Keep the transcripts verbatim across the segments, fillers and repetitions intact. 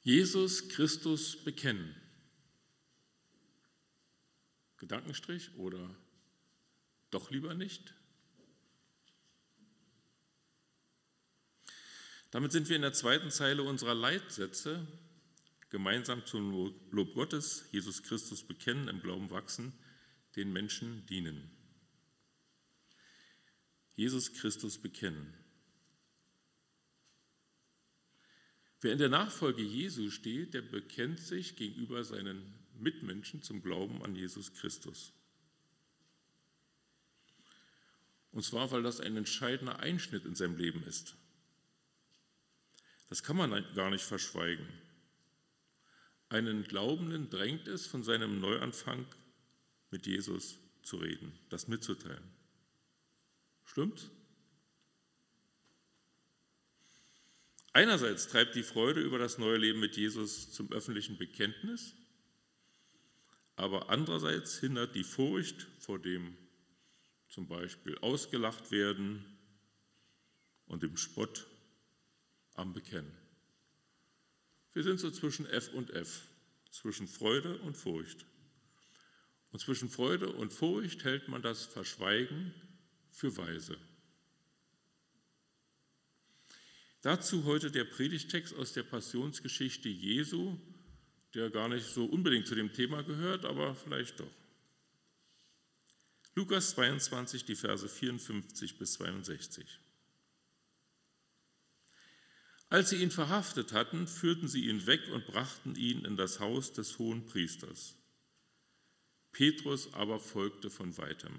Jesus Christus bekennen. Gedankenstrich oder doch lieber nicht? Damit sind wir in der zweiten Zeile unserer Leitsätze. Gemeinsam zum Lob Gottes, Jesus Christus bekennen, im Glauben wachsen, den Menschen dienen. Jesus Christus bekennen. Wer in der Nachfolge Jesu steht, der bekennt sich gegenüber seinen Mitmenschen zum Glauben an Jesus Christus. Und zwar, weil das ein entscheidender Einschnitt in seinem Leben ist. Das kann man gar nicht verschweigen. Einen Glaubenden drängt es, von seinem Neuanfang mit Jesus zu reden, das mitzuteilen. Stimmt's? Einerseits treibt die Freude über das neue Leben mit Jesus zum öffentlichen Bekenntnis, aber andererseits hindert die Furcht vor dem zum Beispiel ausgelacht werden und dem Spott am Bekennen. Wir sind so zwischen F und F, zwischen Freude und Furcht. Und zwischen Freude und Furcht hält man das Verschweigen für weise. Dazu heute der Predigtext aus der Passionsgeschichte Jesu, der gar nicht so unbedingt zu dem Thema gehört, aber vielleicht doch. Lukas zweiundzwanzig, die Verse vierundfünfzig bis zweiundsechzig. Als sie ihn verhaftet hatten, führten sie ihn weg und brachten ihn in das Haus des Hohenpriesters. Petrus aber folgte von weitem.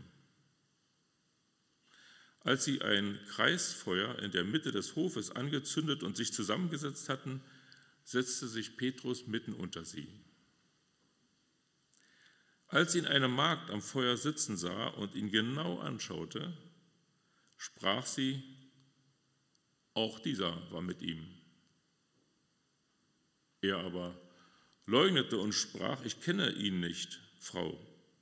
Als sie ein Kreisfeuer in der Mitte des Hofes angezündet und sich zusammengesetzt hatten, setzte sich Petrus mitten unter sie. Als ihn eine Magd am Feuer sitzen sah und ihn genau anschaute, sprach sie: Auch dieser war mit ihm. Er aber leugnete und sprach: Ich kenne ihn nicht, Frau.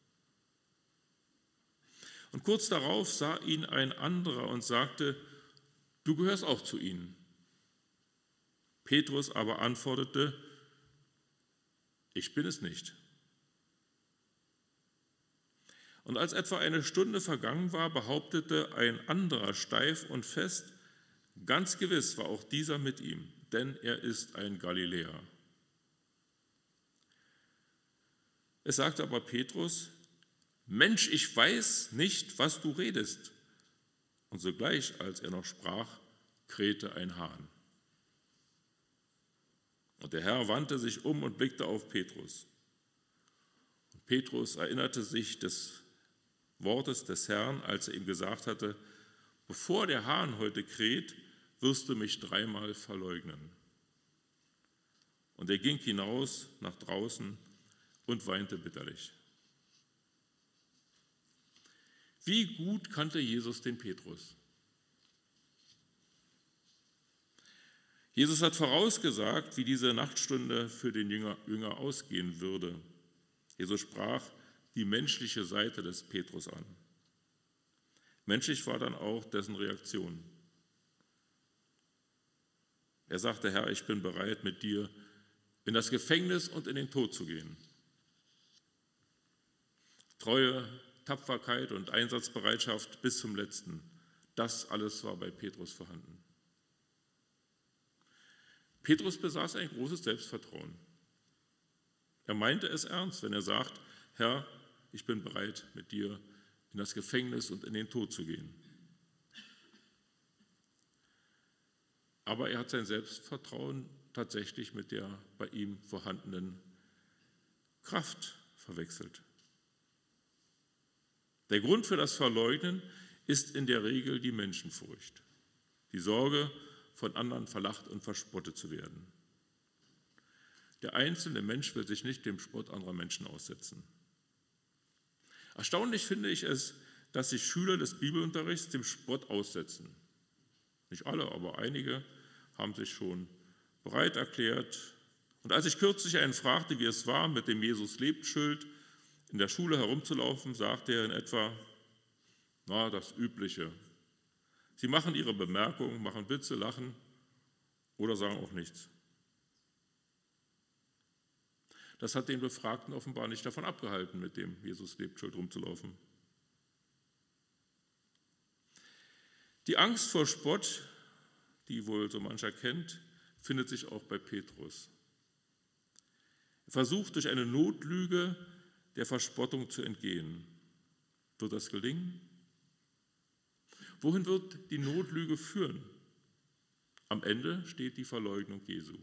Und kurz darauf sah ihn ein anderer und sagte: Du gehörst auch zu ihnen. Petrus aber antwortete: Ich bin es nicht. Und als etwa eine Stunde vergangen war, behauptete ein anderer steif und fest: Ganz gewiss war auch dieser mit ihm, denn er ist ein Galiläer. Es sagte aber Petrus: Mensch, ich weiß nicht, was du redest. Und sogleich, als er noch sprach, krähte ein Hahn. Und der Herr wandte sich um und blickte auf Petrus. Und Petrus erinnerte sich des Wortes des Herrn, als er ihm gesagt hatte: Bevor der Hahn heute kräht, wirst du mich dreimal verleugnen. Und er ging hinaus nach draußen und weinte bitterlich. Wie gut kannte Jesus den Petrus? Jesus hat vorausgesagt, wie diese Nachtstunde für den Jünger, Jünger ausgehen würde. Jesus sprach die menschliche Seite des Petrus an. Menschlich war dann auch dessen Reaktion. Er sagte: Herr, ich bin bereit, mit dir in das Gefängnis und in den Tod zu gehen. Treue, Tapferkeit und Einsatzbereitschaft bis zum Letzten, das alles war bei Petrus vorhanden. Petrus besaß ein großes Selbstvertrauen. Er meinte es ernst, wenn er sagt: Herr, ich bin bereit, mit dir in das Gefängnis und in den Tod zu gehen. Aber er hat sein Selbstvertrauen tatsächlich mit der bei ihm vorhandenen Kraft verwechselt. Der Grund für das Verleugnen ist in der Regel die Menschenfurcht, die Sorge, von anderen verlacht und verspottet zu werden. Der einzelne Mensch will sich nicht dem Spott anderer Menschen aussetzen. Erstaunlich finde ich es, dass sich Schüler des Bibelunterrichts dem Spott aussetzen. Nicht alle, aber einige haben sich schon bereit erklärt. Und als ich kürzlich einen fragte, wie es war, mit dem Jesus-lebt-Schild in der Schule herumzulaufen, sagte er in etwa: Na, das Übliche. Sie machen ihre Bemerkungen, machen Witze, lachen oder sagen auch nichts. Das hat den Befragten offenbar nicht davon abgehalten, mit dem Jesus lebt Schuld rumzulaufen. Die Angst vor Spott, die wohl so mancher kennt, findet sich auch bei Petrus. Er versucht durch eine Notlüge der Verspottung zu entgehen. Wird das gelingen? Wohin wird die Notlüge führen? Am Ende steht die Verleugnung Jesu.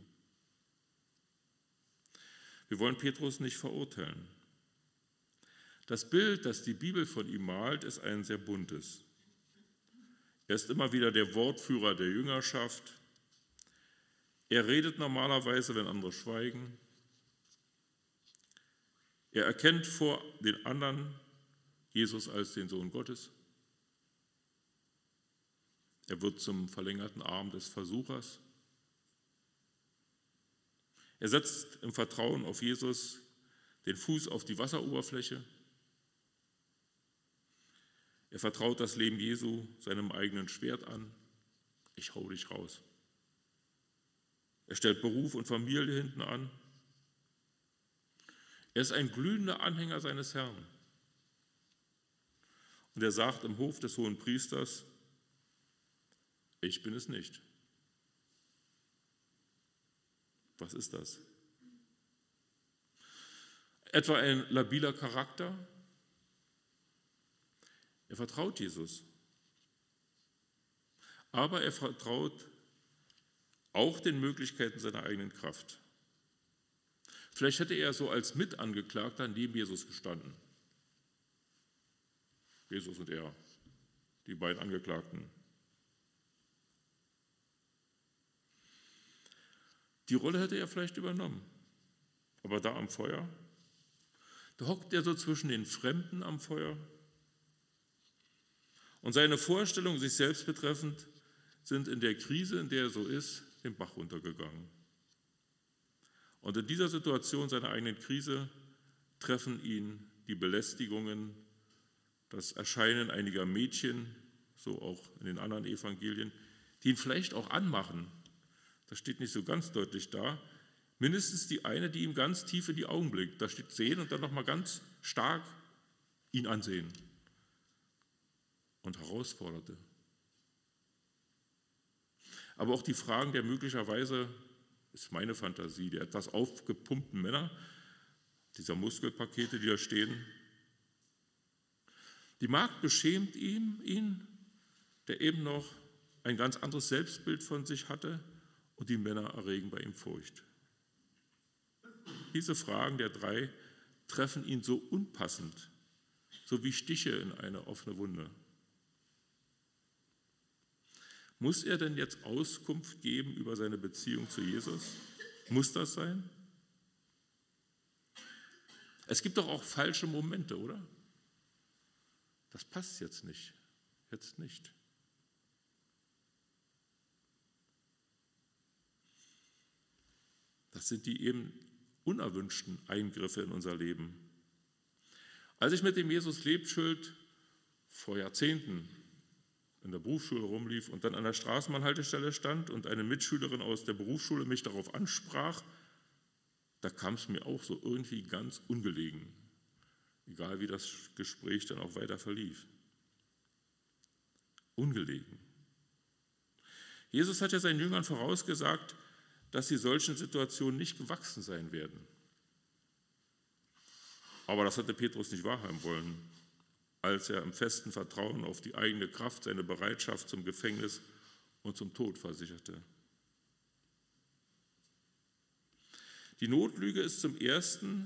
Wir wollen Petrus nicht verurteilen. Das Bild, das die Bibel von ihm malt, ist ein sehr buntes. Er ist immer wieder der Wortführer der Jüngerschaft. Er redet normalerweise, wenn andere schweigen. Er erkennt vor den anderen Jesus als den Sohn Gottes. Er wird zum verlängerten Arm des Versuchers. Er setzt im Vertrauen auf Jesus den Fuß auf die Wasseroberfläche. Er vertraut das Leben Jesu seinem eigenen Schwert an. Ich hau dich raus. Er stellt Beruf und Familie hinten an. Er ist ein glühender Anhänger seines Herrn. Und er sagt im Hof des Hohenpriesters, ich bin es nicht. Was ist das? Etwa ein labiler Charakter? Er vertraut Jesus. Aber er vertraut auch den Möglichkeiten seiner eigenen Kraft. Vielleicht hätte er so als Mitangeklagter neben Jesus gestanden. Jesus und er, die beiden Angeklagten. Die Rolle hätte er vielleicht übernommen. Aber da am Feuer, da hockt er so zwischen den Fremden am Feuer. Und seine Vorstellungen sich selbst betreffend sind in der Krise, in der er so ist, den Bach runtergegangen. Und in dieser Situation seiner eigenen Krise treffen ihn die Belästigungen, das Erscheinen einiger Mädchen, so auch in den anderen Evangelien, die ihn vielleicht auch anmachen. Das steht nicht so ganz deutlich da. Mindestens die eine, die ihm ganz tief in die Augen blickt. Da steht sehen und dann nochmal ganz stark ihn ansehen. Und herausforderte. Aber auch die Fragen der möglicherweise, ist meine Fantasie, der etwas aufgepumpten Männer, dieser Muskelpakete, die da stehen. Die Magd beschämt ihn, ihn, der eben noch ein ganz anderes Selbstbild von sich hatte, und die Männer erregen bei ihm Furcht. Diese Fragen der drei treffen ihn so unpassend, so wie Stiche in eine offene Wunde. Muss er denn jetzt Auskunft geben über seine Beziehung zu Jesus? Muss das sein? Es gibt doch auch falsche Momente, oder? Das passt jetzt nicht. Jetzt nicht. Das sind die eben unerwünschten Eingriffe in unser Leben. Als ich mit dem Jesus Lebschild vor Jahrzehnten in der Berufsschule rumlief und dann an der Straßenbahnhaltestelle stand und eine Mitschülerin aus der Berufsschule mich darauf ansprach, da kam es mir auch so irgendwie ganz ungelegen, egal wie das Gespräch dann auch weiter verlief. Ungelegen. Jesus hat ja seinen Jüngern vorausgesagt, dass sie solchen Situationen nicht gewachsen sein werden. Aber das hatte Petrus nicht wahrhaben wollen, als er im festen Vertrauen auf die eigene Kraft seine Bereitschaft zum Gefängnis und zum Tod versicherte. Die Notlüge ist zum ersten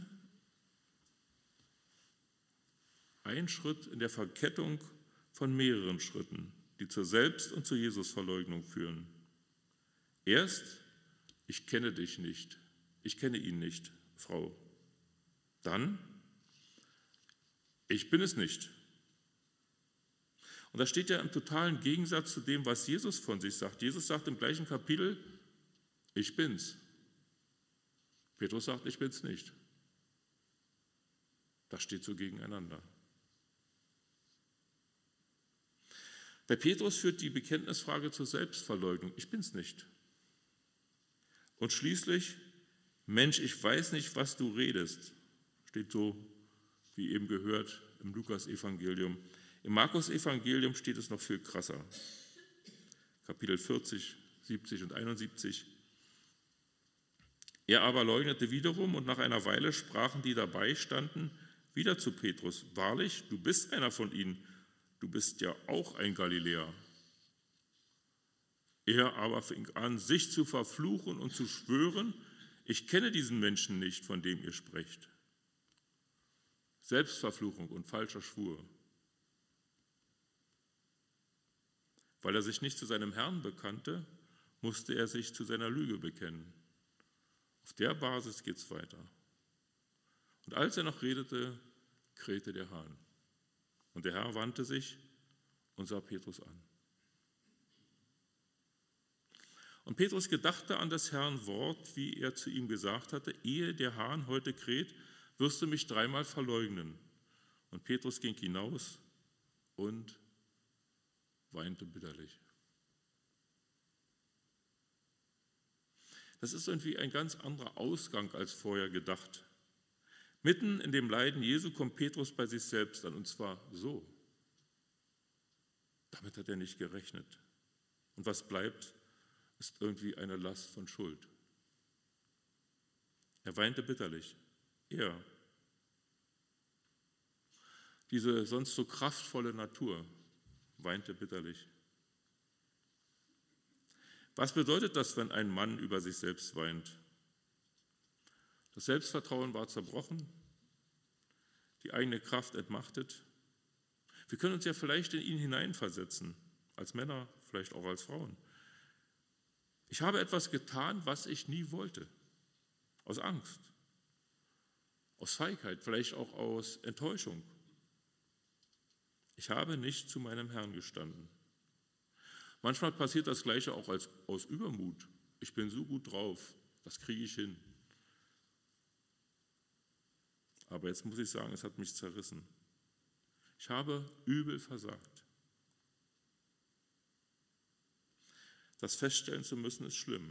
ein Schritt in der Verkettung von mehreren Schritten, die zur Selbst- und zur Jesusverleugnung führen. Erst, ich kenne dich nicht, ich kenne ihn nicht, Frau. Dann, ich bin es nicht. Und das steht ja im totalen Gegensatz zu dem, was Jesus von sich sagt. Jesus sagt im gleichen Kapitel, ich bin's. Petrus sagt, ich bin's nicht. Das steht so gegeneinander. Bei Petrus führt die Bekenntnisfrage zur Selbstverleugnung. Ich bin's nicht. Und schließlich Mensch, ich weiß nicht, was du redest, steht so, wie eben gehört, im Lukas-Evangelium. Im Markus-Evangelium steht es noch viel krasser. Kapitel vierzig, siebzig und einundsiebzig. Er aber leugnete wiederum, und nach einer Weile sprachen die dabei standen wieder zu Petrus: Wahrlich, du bist einer von ihnen, du bist ja auch ein Galiläer. Er aber fing an, sich zu verfluchen und zu schwören: Ich kenne diesen Menschen nicht, von dem ihr sprecht. Selbstverfluchung und falscher Schwur. Weil er sich nicht zu seinem Herrn bekannte, musste er sich zu seiner Lüge bekennen. Auf der Basis geht es weiter. Und als er noch redete, krähte der Hahn. Und der Herr wandte sich und sah Petrus an. Und Petrus gedachte an des Herrn Wort, wie er zu ihm gesagt hatte: Ehe der Hahn heute kräht, wirst du mich dreimal verleugnen. Und Petrus ging hinaus und weinte bitterlich. Das ist irgendwie ein ganz anderer Ausgang als vorher gedacht. Mitten in dem Leiden Jesu kommt Petrus bei sich selbst an, und zwar so. Damit hat er nicht gerechnet. Und was bleibt, ist irgendwie eine Last von Schuld. Er weinte bitterlich. Er, diese sonst so kraftvolle Natur, weinte bitterlich. Was bedeutet das, wenn ein Mann über sich selbst weint? Das Selbstvertrauen war zerbrochen, die eigene Kraft entmachtet. Wir können uns ja vielleicht in ihn hineinversetzen, als Männer, vielleicht auch als Frauen. Ich habe etwas getan, was ich nie wollte, aus Angst, aus Feigheit, vielleicht auch aus Enttäuschung. Ich habe nicht zu meinem Herrn gestanden. Manchmal passiert das Gleiche auch als, aus Übermut. Ich bin so gut drauf, das kriege ich hin. Aber jetzt muss ich sagen, es hat mich zerrissen. Ich habe übel versagt. Das feststellen zu müssen, ist schlimm.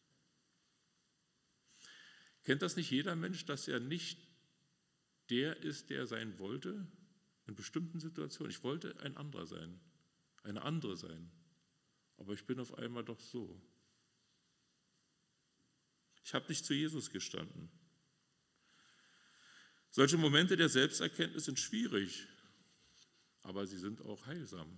Kennt das nicht jeder Mensch, dass er nicht der ist, der er sein wollte? In bestimmten Situationen. Ich wollte ein anderer sein, eine andere sein. Aber ich bin auf einmal doch so. Ich habe nicht zu Jesus gestanden. Solche Momente der Selbsterkenntnis sind schwierig, aber sie sind auch heilsam.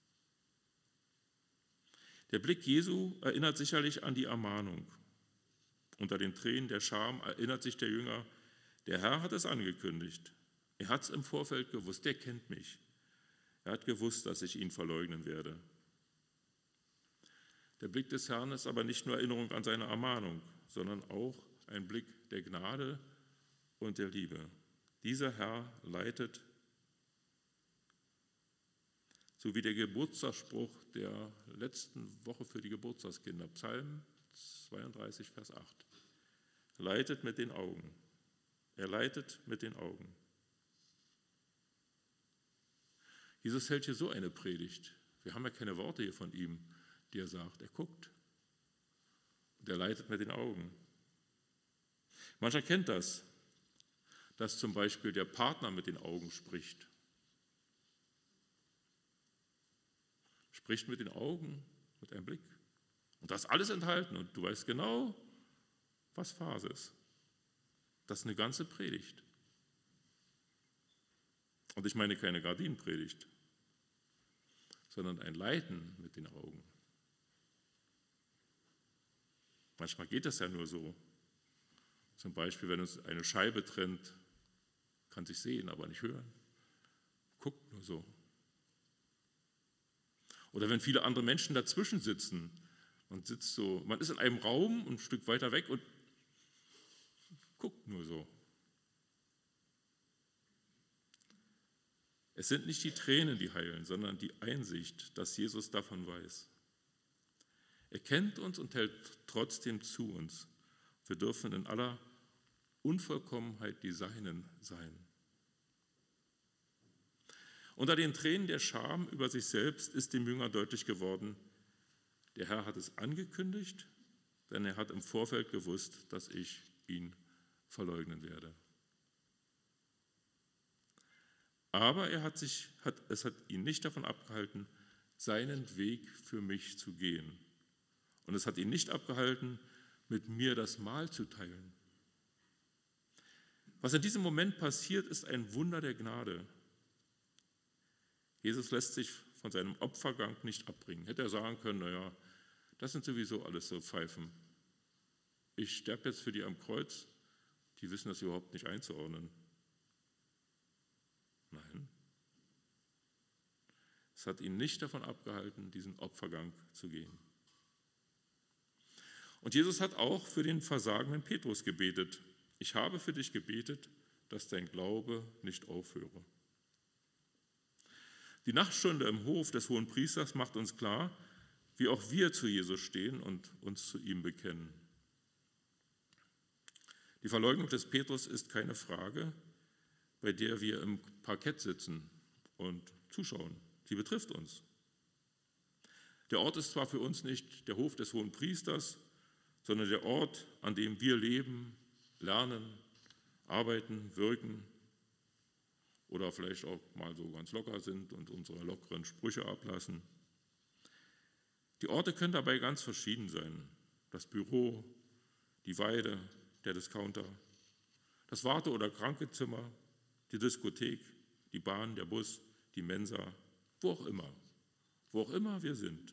Der Blick Jesu erinnert sicherlich an die Ermahnung. Unter den Tränen der Scham erinnert sich der Jünger: Der Herr hat es angekündigt. Er hat es im Vorfeld gewusst, der kennt mich. Er hat gewusst, dass ich ihn verleugnen werde. Der Blick des Herrn ist aber nicht nur Erinnerung an seine Ermahnung, sondern auch ein Blick der Gnade und der Liebe. Dieser Herr leitet, so wie der Geburtstagsspruch der letzten Woche für die Geburtstagskinder, Psalm zweiunddreißig, Vers acht. Leitet mit den Augen. Er leitet mit den Augen. Jesus hält hier so eine Predigt. Wir haben ja keine Worte hier von ihm, die er sagt. Er guckt und er leitet mit den Augen. Mancher kennt das, dass zum Beispiel der Partner mit den Augen spricht. Spricht mit den Augen, mit einem Blick. Und das ist alles enthalten und du weißt genau, was Phase ist. Das ist eine ganze Predigt. Und ich meine keine Gardinenpredigt, sondern ein Leiten mit den Augen. Manchmal geht das ja nur so. Zum Beispiel, wenn uns eine Scheibe trennt, kann sich sehen, aber nicht hören. Guckt nur so. Oder wenn viele andere Menschen dazwischen sitzen, man sitzt so, man ist in einem Raum ein Stück weiter weg und guckt nur so. Es sind nicht die Tränen, die heilen, sondern die Einsicht, dass Jesus davon weiß. Er kennt uns und hält trotzdem zu uns. Wir dürfen in aller Unvollkommenheit die Seinen sein. Unter den Tränen der Scham über sich selbst ist dem Jünger deutlich geworden, der Herr hat es angekündigt denn er hat im Vorfeld gewusst, dass ich ihn verleugnen werde. Aber er hat sich, hat, es hat ihn nicht davon abgehalten, seinen Weg für mich zu gehen. Und es hat ihn nicht abgehalten, mit mir das Mahl zu teilen. Was in diesem Moment passiert, ist ein Wunder der Gnade. Jesus lässt sich von seinem Opfergang nicht abbringen. Hätte er sagen können, naja, das sind sowieso alles so Pfeifen. Ich sterbe jetzt für die am Kreuz, die wissen das überhaupt nicht einzuordnen. Nein. Es hat ihn nicht davon abgehalten, diesen Opfergang zu gehen. Und Jesus hat auch für den versagenden Petrus gebetet. Ich habe für dich gebetet, dass dein Glaube nicht aufhöre. Die Nachtstunde im Hof des Hohenpriesters macht uns klar, wie auch wir zu Jesus stehen und uns zu ihm bekennen. Die Verleugnung des Petrus ist keine Frage, bei der wir im Parkett sitzen und zuschauen. Sie betrifft uns. Der Ort ist zwar für uns nicht der Hof des Hohenpriesters, sondern der Ort, an dem wir leben, lernen, arbeiten, wirken oder vielleicht auch mal so ganz locker sind und unsere lockeren Sprüche ablassen. Die Orte können dabei ganz verschieden sein. Das Büro, die Weide, der Discounter, das Warte- oder Krankenzimmer, die Diskothek, die Bahn, der Bus, die Mensa, wo auch immer, wo auch immer wir sind.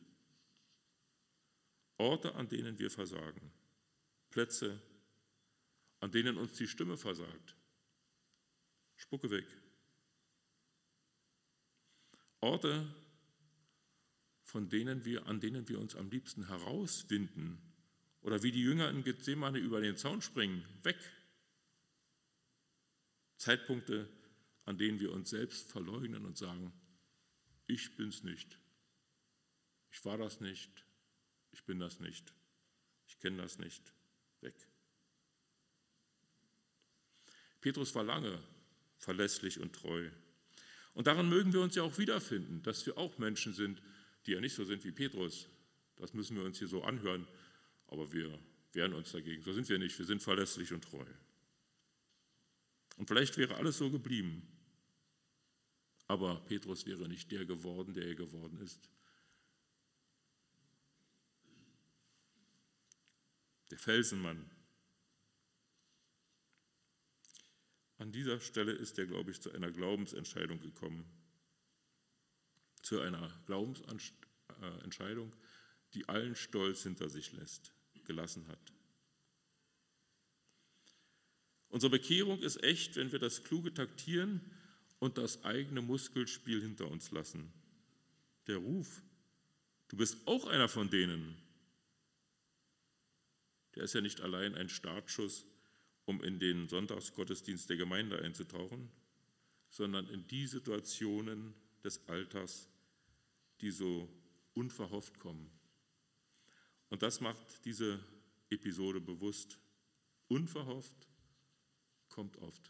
Orte, an denen wir versagen, Plätze, an denen uns die Stimme versagt. Spucke weg. Orte, von denen wir, an denen wir uns am liebsten herauswinden oder wie die Jünger in Gethsemane über den Zaun springen, weg. Zeitpunkte, an denen wir uns selbst verleugnen und sagen, ich bin's nicht, ich war das nicht, ich bin das nicht, ich kenne das nicht, weg. Petrus war lange verlässlich und treu. Und daran mögen wir uns ja auch wiederfinden, dass wir auch Menschen sind, die ja nicht so sind wie Petrus. Das müssen wir uns hier so anhören, aber wir wehren uns dagegen. So sind wir nicht, wir sind verlässlich und treu. Und vielleicht wäre alles so geblieben, aber Petrus wäre nicht der geworden, der er geworden ist. Der Felsenmann. An dieser Stelle ist er, glaube ich, zu einer Glaubensentscheidung gekommen. Zu einer Glaubensentscheidung, die allen Stolz hinter sich lässt, gelassen hat. Unsere Bekehrung ist echt, wenn wir das kluge Taktieren und das eigene Muskelspiel hinter uns lassen. Der Ruf, du bist auch einer von denen, der ist ja nicht allein ein Startschuss, um in den Sonntagsgottesdienst der Gemeinde einzutauchen, sondern in die Situationen des Alltags, die so unverhofft kommen. Und das macht diese Episode bewusst. Unverhofft kommt oft.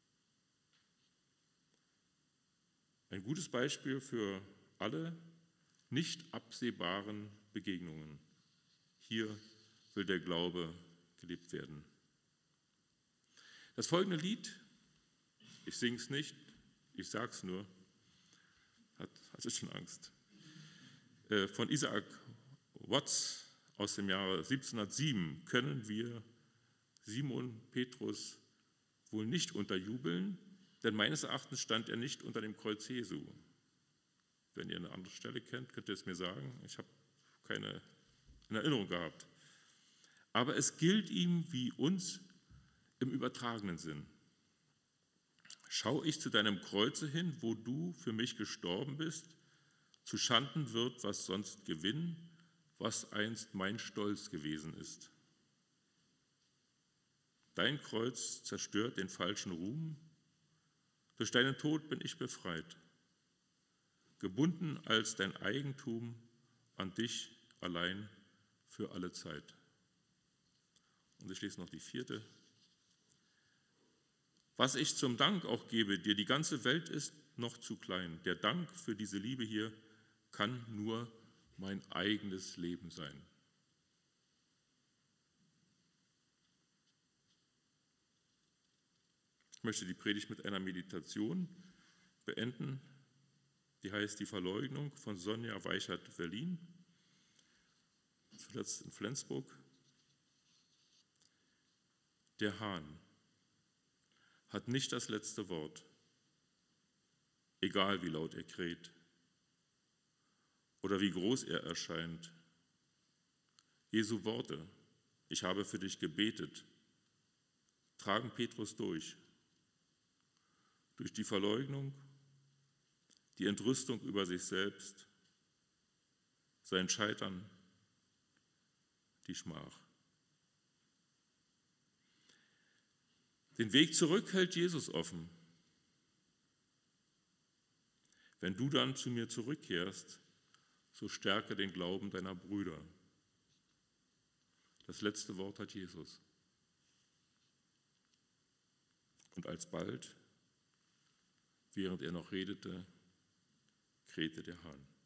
Ein gutes Beispiel für alle nicht absehbaren Begegnungen. Hier will der Glaube gelebt werden. Das folgende Lied, ich singe es nicht, ich sage es nur, hat, hast du schon Angst, von Isaac Watts aus dem Jahre siebzehnhundertsieben können wir Simon Petrus wohl nicht unterjubeln, denn meines Erachtens stand er nicht unter dem Kreuz Jesu. Wenn ihr eine andere Stelle kennt, könnt ihr es mir sagen. Ich habe keine in Erinnerung gehabt. Aber es gilt ihm wie uns im übertragenen Sinn. Schau ich zu deinem Kreuze hin, wo du für mich gestorben bist, zu Schanden wird, was sonst Gewinn, was einst mein Stolz gewesen ist. Dein Kreuz zerstört den falschen Ruhm, durch deinen Tod bin ich befreit, gebunden als dein Eigentum an dich allein für alle Zeit. Und ich lese noch die vierte. Was ich zum Dank auch gebe dir, die ganze Welt ist noch zu klein. Der Dank für diese Liebe hier kann nur mein eigenes Leben sein. möchte die Predigt mit einer Meditation beenden. Die heißt Die Verleugnung von Sonja Weichert-Berlin, zuletzt in Flensburg. Der Hahn hat nicht das letzte Wort, egal wie laut er kräht oder wie groß er erscheint. Jesu Worte, ich habe für dich gebetet, tragen Petrus durch. Durch die Verleugnung, die Entrüstung über sich selbst, sein Scheitern, die Schmach. Den Weg zurück hält Jesus offen. Wenn du dann zu mir zurückkehrst, so stärke den Glauben deiner Brüder. Das letzte Wort hat Jesus. Und alsbald, während er noch redete, krähte der Hahn.